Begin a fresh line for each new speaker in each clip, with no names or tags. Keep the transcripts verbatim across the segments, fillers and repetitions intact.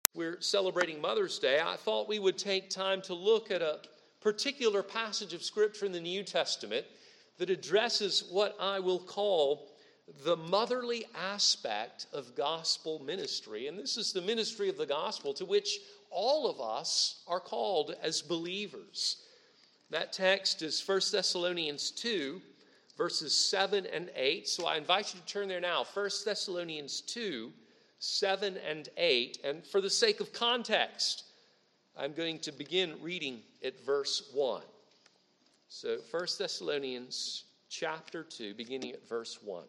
We're celebrating Mother's Day. I thought we would take time to look at a particular passage of Scripture in the New Testament that addresses what I will call the motherly aspect of gospel ministry. And this is the ministry of the gospel to which all of us are called as believers. That text is First Thessalonians two, verses seven and eight. So I invite you to turn there now. First Thessalonians two, seven and eight. And for the sake of context, I'm going to begin reading at verse one. So First Thessalonians chapter two, beginning at verse one.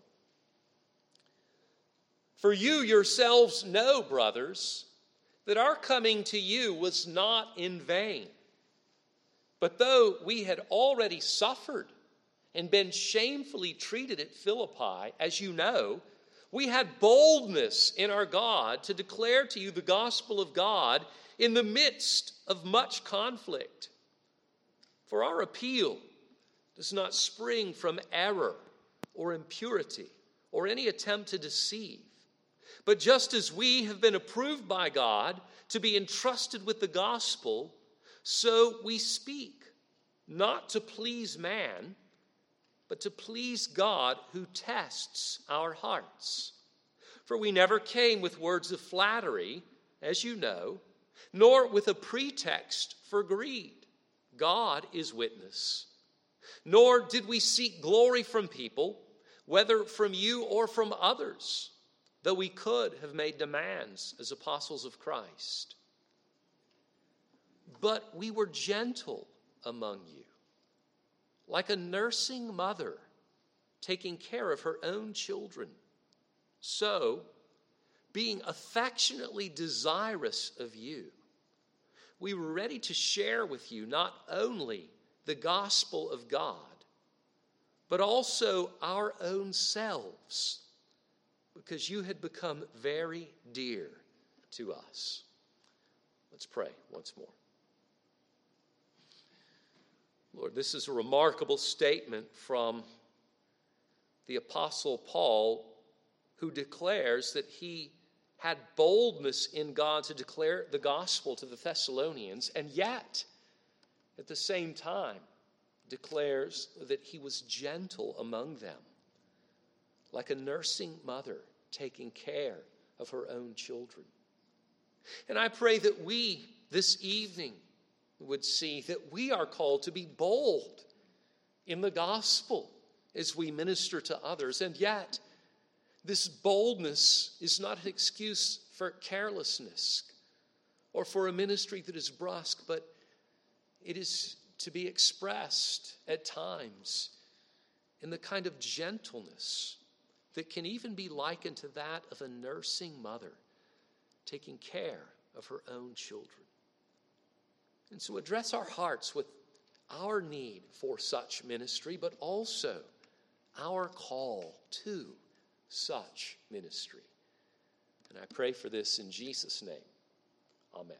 For you yourselves know, brothers, that our coming to you was not in vain. But though we had already suffered and been shamefully treated at Philippi, as you know, we had boldness in our God to declare to you the gospel of God in the midst of much conflict. For our appeal does not spring from error or impurity or any attempt to deceive. But just as we have been approved by God to be entrusted with the gospel, so we speak, not to please man, but to please God who tests our hearts. For we never came with words of flattery, as you know, nor with a pretext for greed. God is witness. Nor did we seek glory from people, whether from you or from others, though we could have made demands as apostles of Christ. But we were gentle among you, like a nursing mother taking care of her own children. So, being affectionately desirous of you, we were ready to share with you not only the gospel of God, but also our own selves, because you had become very dear to us. Let's pray once more. Lord, this is a remarkable statement from the Apostle Paul, who declares that he had boldness in God to declare the gospel to the Thessalonians, and yet, at the same time, declares that he was gentle among them, like a nursing mother taking care of her own children. And I pray that we, this evening, would see that we are called to be bold in the gospel as we minister to others. And yet, this boldness is not an excuse for carelessness or for a ministry that is brusque, but it is to be expressed at times in the kind of gentleness that can even be likened to that of a nursing mother taking care of her own children. And so address our hearts with our need for such ministry, but also our call to such ministry. And I pray for this in Jesus' name. Amen.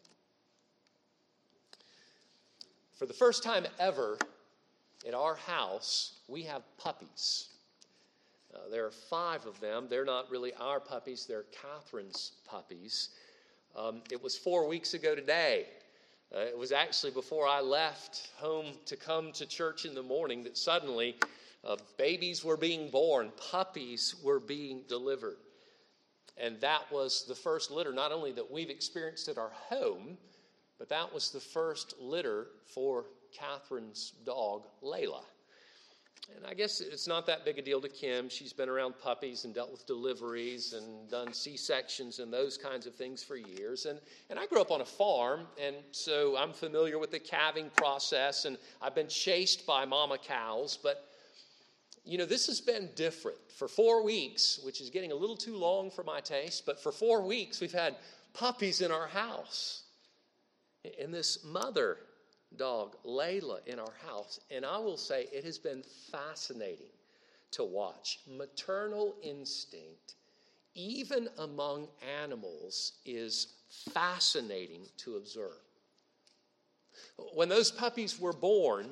For the first time ever in our house, we have puppies. Uh, there are five of them. They're not really our puppies. They're Catherine's puppies. Um, it was four weeks ago today. Uh, it was actually before I left home to come to church in the morning that suddenly uh, babies were being born, puppies were being delivered. And that was the first litter, not only that we've experienced at our home, but that was the first litter for Catherine's dog, Layla. And I guess it's not that big a deal to Kim. She's been around puppies and dealt with deliveries and done C-sections and those kinds of things for years. And, and I grew up on a farm, and so I'm familiar with the calving process, and I've been chased by mama cows. But, you know, this has been different. For four weeks, which is getting a little too long for my taste, but for four weeks we've had puppies in our house. And this mother dog, Layla, in our house. And I will say it has been fascinating to watch. Maternal instinct, even among animals, is fascinating to observe. When those puppies were born,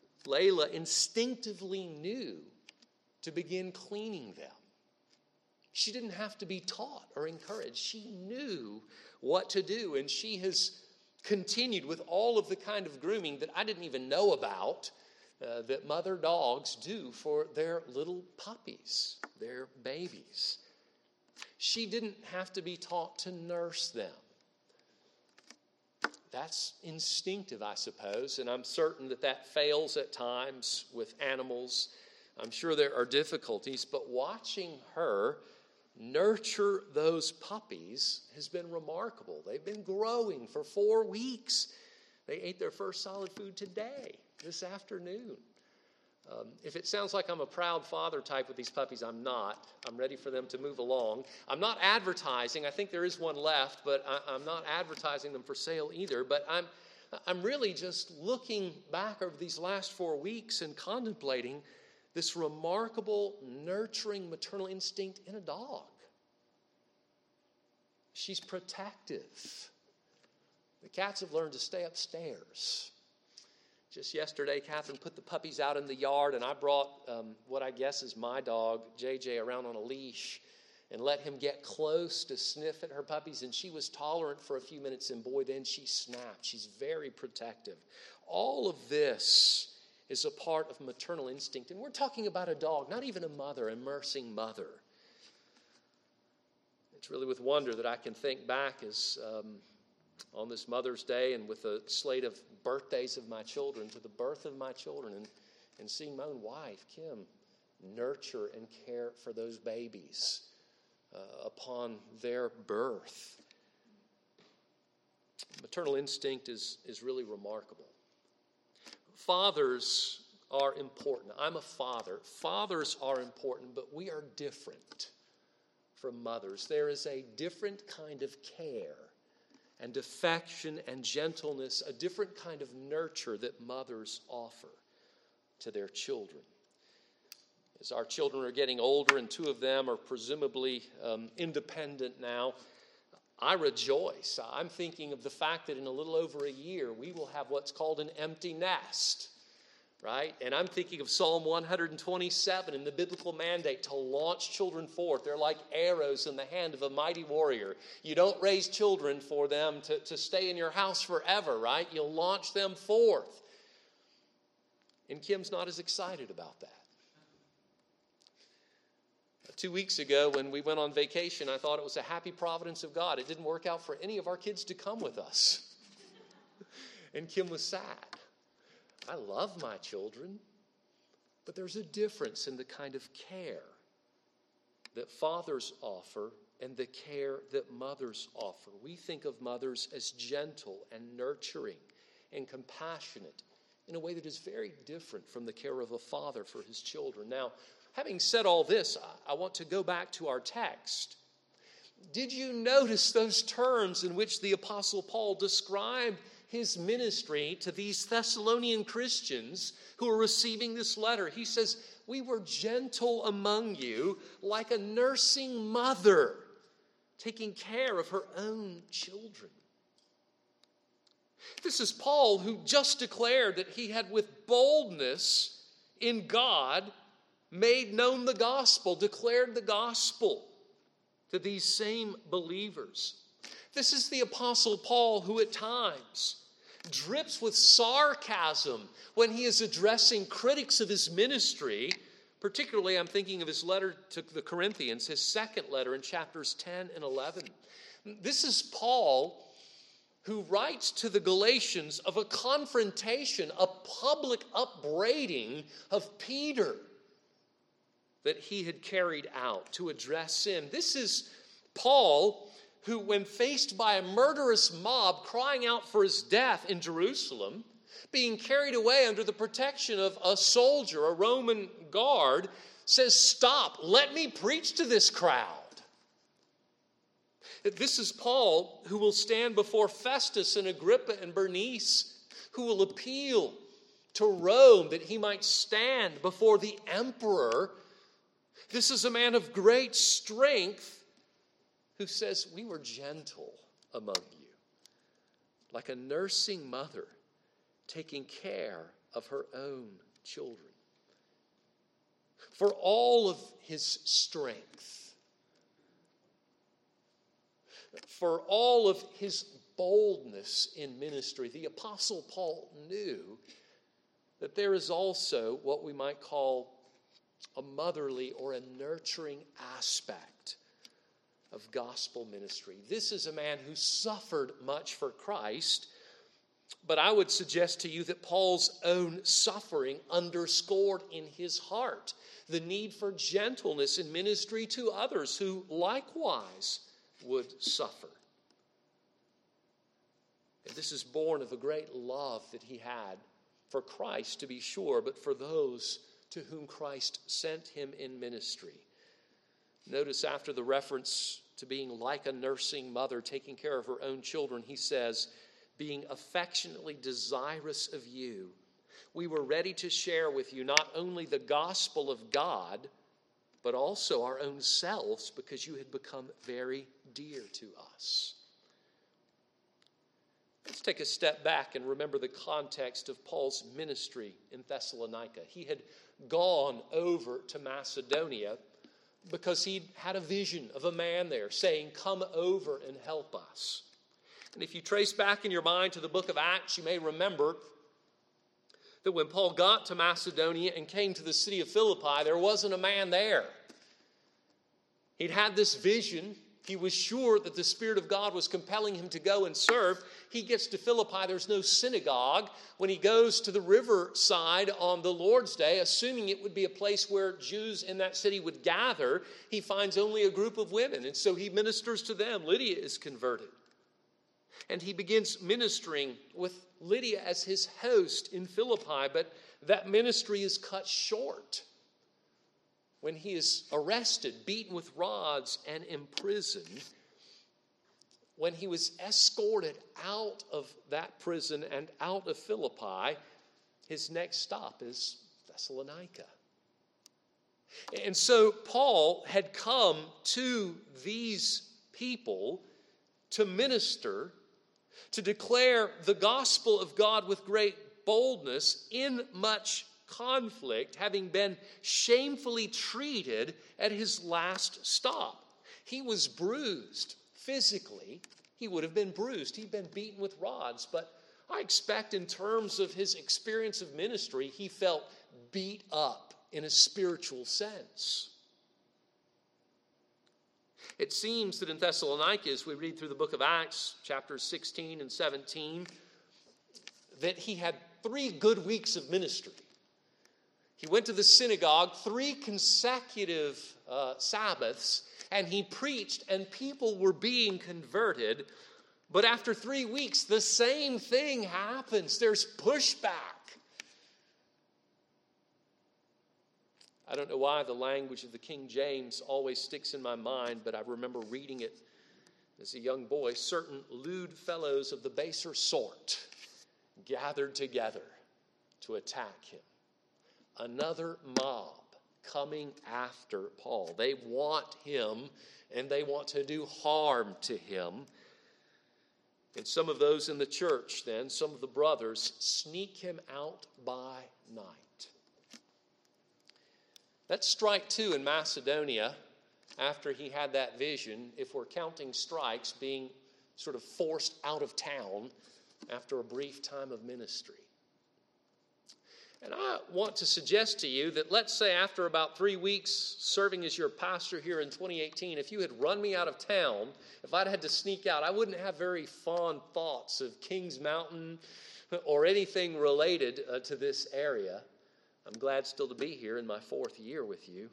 Layla instinctively knew to begin cleaning them. She didn't have to be taught or encouraged. She knew what to do, and she has continued with all of the kind of grooming that I didn't even know about uh, that mother dogs do for their little puppies, their babies. She didn't have to be taught to nurse them. That's instinctive, I suppose, and I'm certain that that fails at times with animals. I'm sure there are difficulties, but watching her nurture those puppies has been remarkable. They've been growing for four weeks. They ate their first solid food today, this afternoon. Um, if it sounds like I'm a proud father type with these puppies, I'm not. I'm ready for them to move along. I'm not advertising. I think there is one left, but I, I'm not advertising them for sale either. But I'm, I'm really just looking back over these last four weeks and contemplating this remarkable nurturing maternal instinct in a dog. She's protective. The cats have learned to stay upstairs. Just yesterday, Catherine put the puppies out in the yard, and I brought um, what I guess is my dog, J J, around on a leash and let him get close to sniff at her puppies, and she was tolerant for a few minutes, and boy, then she snapped. She's very protective. All of this is a part of maternal instinct, and we're talking about a dog, not even a mother, a nursing mother. It's really with wonder that I can think back as um, on this Mother's Day and with a slate of birthdays of my children to the birth of my children and, and seeing my own wife, Kim, nurture and care for those babies uh, upon their birth. Maternal instinct is, is really remarkable. Fathers are important. I'm a father. Fathers are important, but we are different from mothers. There is a different kind of care and affection and gentleness, a different kind of nurture that mothers offer to their children. As our children are getting older, and two of them are presumably um, independent now, I rejoice. I'm thinking of the fact that in a little over a year, we will have what's called an empty nest, right? And I'm thinking of Psalm one twenty-seven and the biblical mandate to launch children forth. They're like arrows in the hand of a mighty warrior. You don't raise children for them to, to stay in your house forever, right? You'll launch them forth. And Kim's not as excited about that. Two weeks ago when we went on vacation, I thought it was a happy providence of God. It didn't work out for any of our kids to come with us. And Kim was sad. I love my children, but there's a difference in the kind of care that fathers offer and the care that mothers offer. We think of mothers as gentle and nurturing and compassionate in a way that is very different from the care of a father for his children. Now, having said all this, I want to go back to our text. Did you notice those terms in which the Apostle Paul described his ministry to these Thessalonian Christians who are receiving this letter? He says, we were gentle among you like a nursing mother taking care of her own children. This is Paul, who just declared that he had with boldness in God made known the gospel, declared the gospel to these same believers. This is the Apostle Paul who at times drips with sarcasm when he is addressing critics of his ministry. Particularly, I'm thinking of his letter to the Corinthians, his second letter in chapters ten and eleven. This is Paul who writes to the Galatians of a confrontation, a public upbraiding of Peter that he had carried out to address sin. This is Paul who, when faced by a murderous mob crying out for his death in Jerusalem, being carried away under the protection of a soldier, a Roman guard, says, "Stop, let me preach to this crowd." This is Paul who will stand before Festus and Agrippa and Bernice, who will appeal to Rome that he might stand before the emperor. This is a man of great strength who says, we were gentle among you, like a nursing mother taking care of her own children. For all of his strength, For all of his boldness in ministry, the Apostle Paul knew that there is also what we might call a motherly or a nurturing aspect of gospel ministry. This is a man who suffered much for Christ, but I would suggest to you that Paul's own suffering underscored in his heart the need for gentleness in ministry to others who likewise would suffer. And this is born of a great love that he had for Christ, to be sure, but for those to whom Christ sent him in ministry. Notice after the reference to being like a nursing mother taking care of her own children, he says, being affectionately desirous of you, we were ready to share with you not only the gospel of God, but also our own selves, because you had become very dear to us. Let's take a step back and remember the context of Paul's ministry in Thessalonica. He had gone over to Macedonia because he'd had a vision of a man there saying, come over and help us. And if you trace back in your mind to the book of Acts, you may remember that when Paul got to Macedonia and came to the city of Philippi, there wasn't a man there. He'd had this vision. He was sure that the Spirit of God was compelling him to go and serve. He gets to Philippi. There's no synagogue. When he goes to the riverside on the Lord's Day, assuming it would be a place where Jews in that city would gather, he finds only a group of women. And so he ministers to them. Lydia is converted. And he begins ministering with Lydia as his host in Philippi. But that ministry is cut short when he is arrested, beaten with rods, and imprisoned. When he was escorted out of that prison and out of Philippi, his next stop is Thessalonica. And so Paul had come to these people to minister, to declare the gospel of God with great boldness in much conflict, having been shamefully treated at his last stop. He was bruised physically. He would have been bruised. He'd been beaten with rods. But I expect in terms of his experience of ministry, he felt beat up in a spiritual sense. It seems that in Thessalonica, as we read through the book of Acts, chapters sixteen and seventeen, that he had three good weeks of ministry. He went to the synagogue three consecutive uh, Sabbaths, and he preached, and people were being converted. But after three weeks, the same thing happens. There's pushback. I don't know why the language of the King James always sticks in my mind, but I remember reading it as a young boy. Certain lewd fellows of the baser sort gathered together to attack him. Another mob coming after Paul. They want him, and they want to do harm to him. And some of those in the church then, some of the brothers, sneak him out by night. That's strike two in Macedonia after he had that vision, if we're counting strikes, being sort of forced out of town after a brief time of ministry. And I want to suggest to you that, let's say after about three weeks serving as your pastor here in twenty eighteen, if you had run me out of town, if I'd had to sneak out, I wouldn't have very fond thoughts of Kings Mountain or anything related uh, to this area. I'm glad still to be here in my fourth year with you.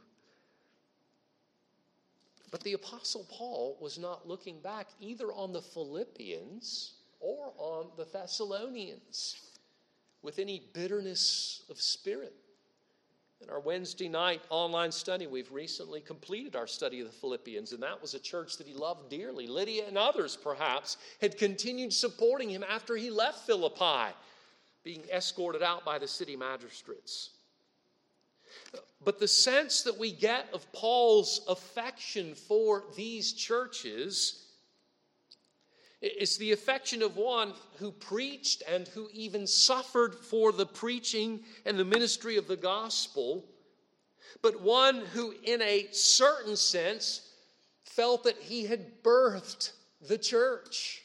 But the Apostle Paul was not looking back either on the Philippians or on the Thessalonians with any bitterness of spirit. In our Wednesday night online study, we've recently completed our study of the Philippians, and that was a church that he loved dearly. Lydia and others, perhaps, had continued supporting him after he left Philippi, being escorted out by the city magistrates. But the sense that we get of Paul's affection for these churches is the affection of one who preached and who even suffered for the preaching and the ministry of the gospel, but one who in a certain sense felt that he had birthed the church.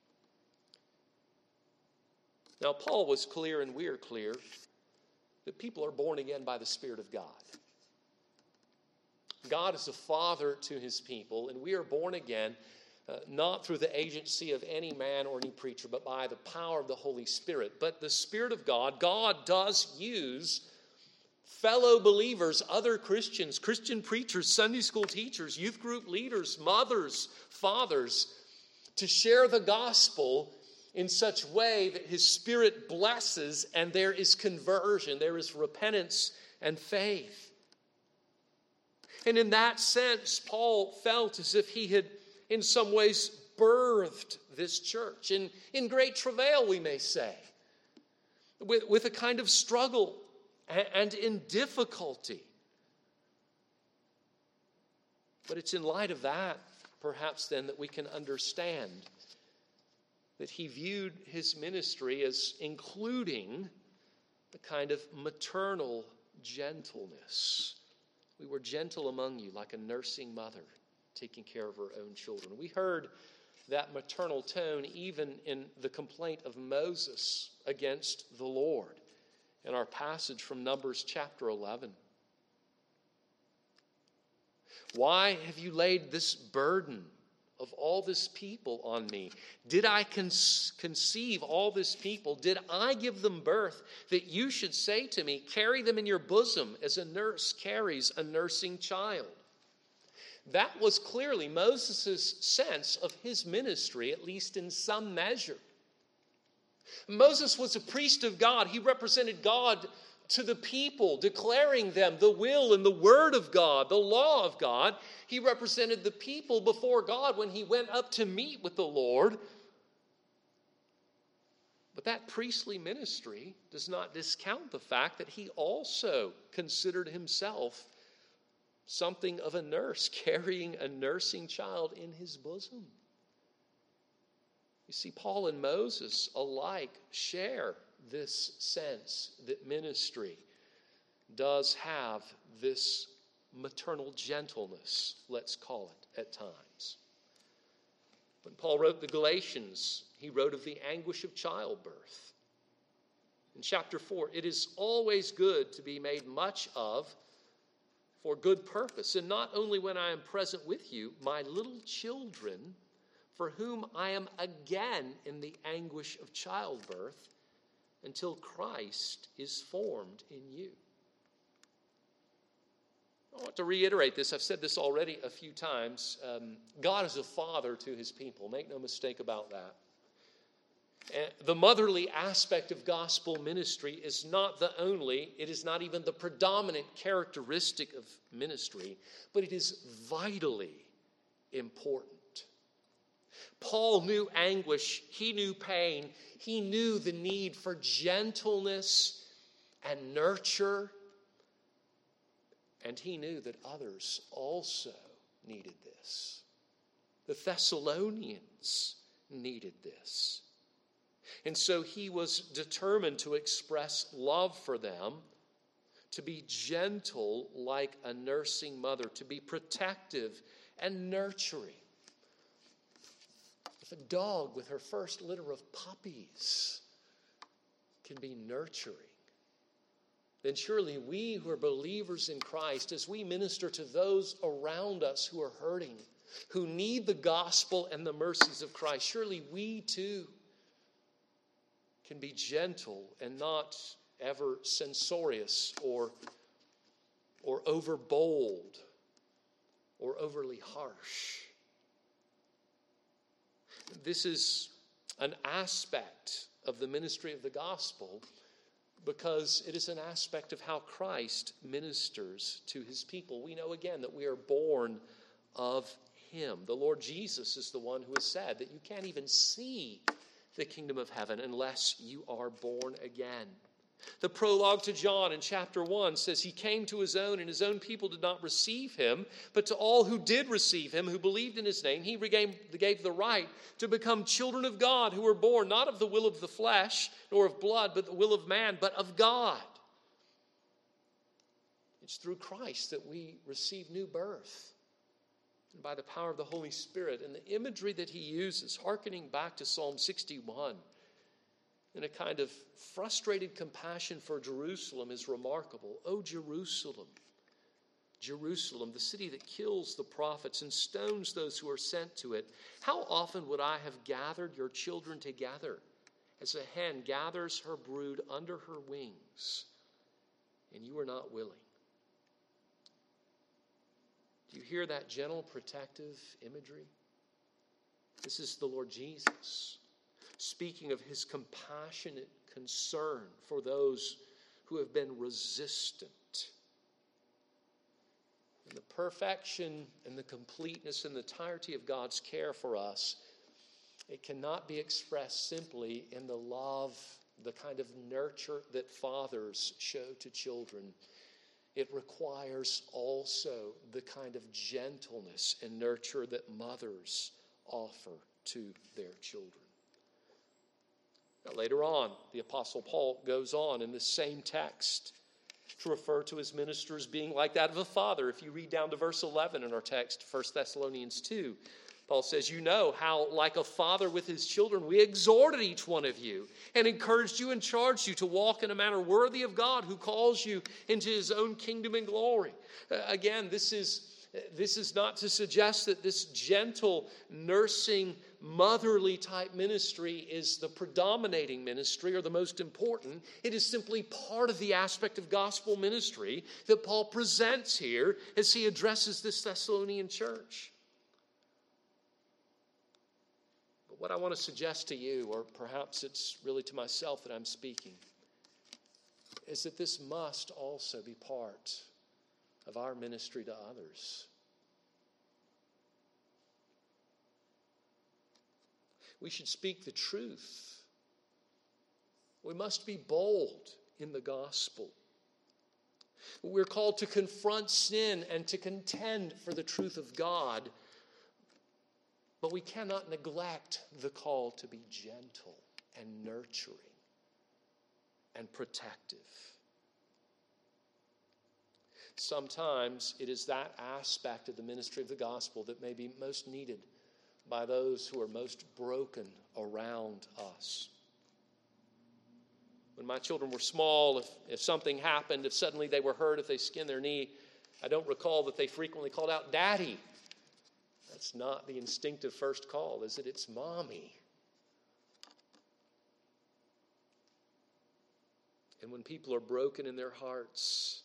Now, Paul was clear, and we are clear, that people are born again by the Spirit of God. God is a father to his people, and we are born again uh, not through the agency of any man or any preacher, but by the power of the Holy Spirit. But the Spirit of God, God does use fellow believers, other Christians, Christian preachers, Sunday school teachers, youth group leaders, mothers, fathers, to share the gospel in such way that his Spirit blesses and there is conversion, there is repentance and faith. And in that sense, Paul felt as if he had in some ways birthed this church. In, in great travail, we may say, with, with a kind of struggle and, and in difficulty. But it's in light of that, perhaps then, that we can understand that he viewed his ministry as including the kind of maternal gentleness. We were gentle among you like a nursing mother taking care of her own children. We heard that maternal tone even in the complaint of Moses against the Lord in our passage from Numbers chapter eleven. Why have you laid this burden of all this people on me? Did I con- conceive all this people? Did I give them birth that you should say to me, carry them in your bosom as a nurse carries a nursing child? That was clearly Moses' sense of his ministry, at least in some measure. Moses was a priest of God. He represented God to the people, declaring them the will and the word of God, the law of God. He represented the people before God when he went up to meet with the Lord. But that priestly ministry does not discount the fact that he also considered himself something of a nurse, carrying a nursing child in his bosom. You see, Paul and Moses alike share this sense that ministry does have this maternal gentleness, let's call it, at times. When Paul wrote the Galatians, he wrote of the anguish of childbirth. In chapter four, it is always good to be made much of for good purpose, and not only when I am present with you, my little children, for whom I am again in the anguish of childbirth, until Christ is formed in you. I want to reiterate this. I've said this already a few times. Um, God is a father to his people. Make no mistake about that. And the motherly aspect of gospel ministry is not the only, it is not even the predominant characteristic of ministry, but it is vitally important. Paul knew anguish, he knew pain, he knew the need for gentleness and nurture, and he knew that others also needed this. The Thessalonians needed this. And so he was determined to express love for them, to be gentle like a nursing mother, to be protective and nurturing. If a dog with her first litter of puppies can be nurturing, then surely we who are believers in Christ, as we minister to those around us who are hurting, who need the gospel and the mercies of Christ, surely we too can be gentle and not ever censorious or, or overbold or overly harsh. This is an aspect of the ministry of the gospel because it is an aspect of how Christ ministers to his people. We know again that we are born of him. The Lord Jesus is the one who has said that you can't even see the kingdom of heaven unless you are born again. The prologue to John in chapter one says he came to his own and his own people did not receive him, but to all who did receive him, who believed in his name, he gave, gave the right to become children of God, who were born not of the will of the flesh nor of blood, but the will of man, but of God. It's through Christ that we receive new birth. and by the power of the Holy Spirit. And the imagery that he uses, hearkening back to Psalm sixty-one, in a kind of frustrated compassion for Jerusalem, is remarkable. O Jerusalem, Jerusalem, the city that kills the prophets and stones those who are sent to it, how often would I have gathered your children together, as a hen gathers her brood under her wings, and you are not willing. Do you hear that gentle, protective imagery? This is the Lord Jesus speaking of his compassionate concern for those who have been resistant. And the perfection and the completeness and the entirety of God's care for us, it cannot be expressed simply in the love, the kind of nurture that fathers show to children. It requires also the kind of gentleness and nurture that mothers offer to their children. Now, later on, the Apostle Paul goes on in the same text to refer to his ministers being like that of a father. If you read down to verse eleven in our text, First Thessalonians two, Paul says, you know how, like a father with his children, we exhorted each one of you and encouraged you and charged you to walk in a manner worthy of God who calls you into his own kingdom and glory. Uh, again, this is, this is not to suggest that this gentle, nursing, motherly type ministry is the predominating ministry or the most important. It is simply part of the aspect of gospel ministry that Paul presents here as he addresses this Thessalonian church. But what I want to suggest to you, or perhaps it's really to myself that I'm speaking, is that this must also be part of our ministry to others. We should speak the truth. We must be bold in the gospel. We're called to confront sin and to contend for the truth of God. But we cannot neglect the call to be gentle and nurturing and protective. Sometimes it is that aspect of the ministry of the gospel that may be most needed by those who are most broken around us. When my children were small, if, if something happened, if suddenly they were hurt, if they skinned their knee, I don't recall that they frequently called out, Daddy. That's not the instinctive first call, is it? It's Mommy. And when people are broken in their hearts,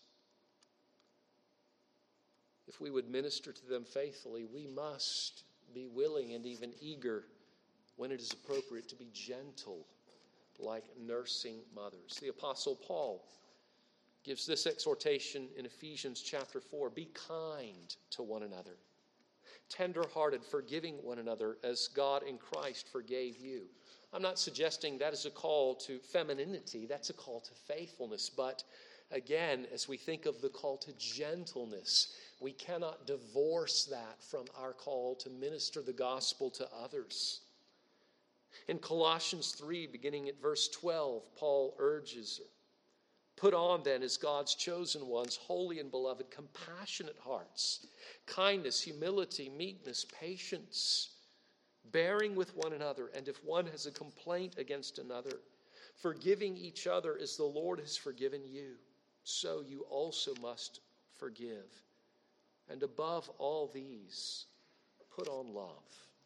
if we would minister to them faithfully, we must be willing and even eager, when it is appropriate, to be gentle like nursing mothers. The Apostle Paul gives this exhortation in Ephesians chapter four. Be kind to one another, tender-hearted, forgiving one another as God in Christ forgave you. I'm not suggesting that is a call to femininity. That's a call to faithfulness. But again, as we think of the call to gentleness, we cannot divorce that from our call to minister the gospel to others. In Colossians three, beginning at verse twelve, Paul urges her, put on then as God's chosen ones, holy and beloved, compassionate hearts, kindness, humility, meekness, patience, bearing with one another, and if one has a complaint against another, forgiving each other as the Lord has forgiven you, so you also must forgive. And above all these, put on love.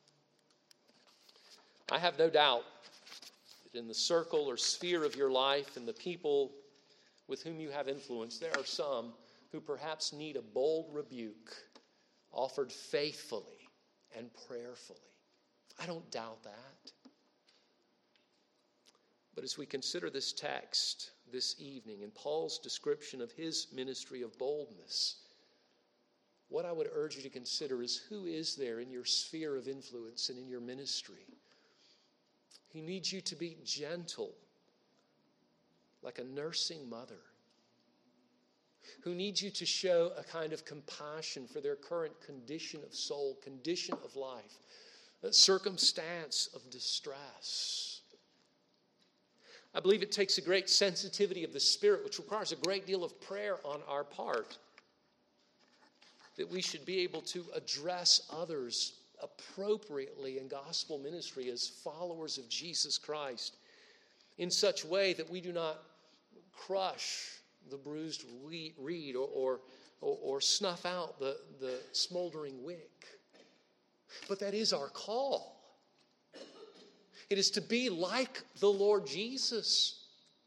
I have no doubt that in the circle or sphere of your life and the people with whom you have influence, there are some who perhaps need a bold rebuke offered faithfully and prayerfully. I don't doubt that. But as we consider this text this evening and Paul's description of his ministry of boldness, what I would urge you to consider is who is there in your sphere of influence and in your ministry? He needs you to be gentle, like a nursing mother, who needs you to show a kind of compassion for their current condition of soul, condition of life, a circumstance of distress. I believe it takes a great sensitivity of the Spirit, which requires a great deal of prayer on our part, that we should be able to address others appropriately in gospel ministry as followers of Jesus Christ in such way that we do not crush the bruised reed or, or, or, or snuff out the, the smoldering wick. But that is our call. It is to be like the Lord Jesus,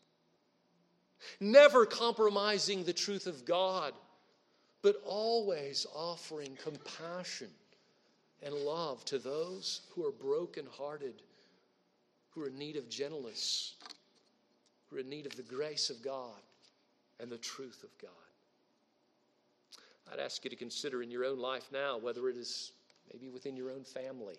never compromising the truth of God, but always offering compassion and love to those who are brokenhearted, who are in need of gentleness, who are in need of the grace of God and the truth of God. I'd ask you to consider in your own life now, whether it is maybe within your own family,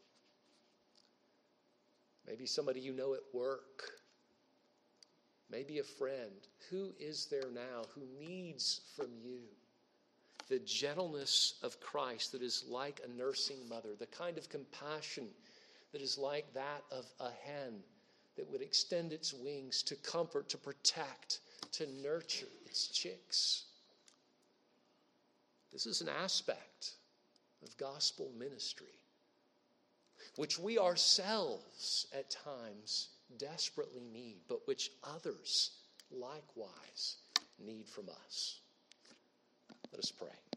maybe somebody you know at work, maybe a friend. Who is there now who needs from you the gentleness of Christ that is like a nursing mother, the kind of compassion that is like that of a hen that would extend its wings to comfort, to protect, to nurture its chicks? This is an aspect of gospel ministry which we ourselves at times desperately need, but which others likewise need from us. Let us pray.